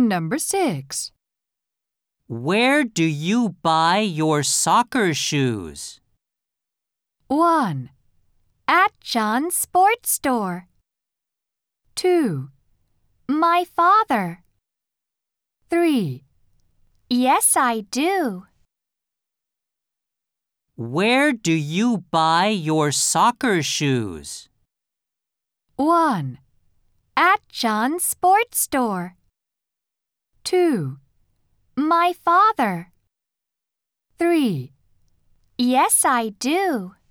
Number 6. Where do you buy your soccer shoes? 1. At John's sports store. 2. My father. 3. Yes, I do. Where do you buy your soccer shoes? 1. At John's sports store. 2. My father. 3. Yes, I do.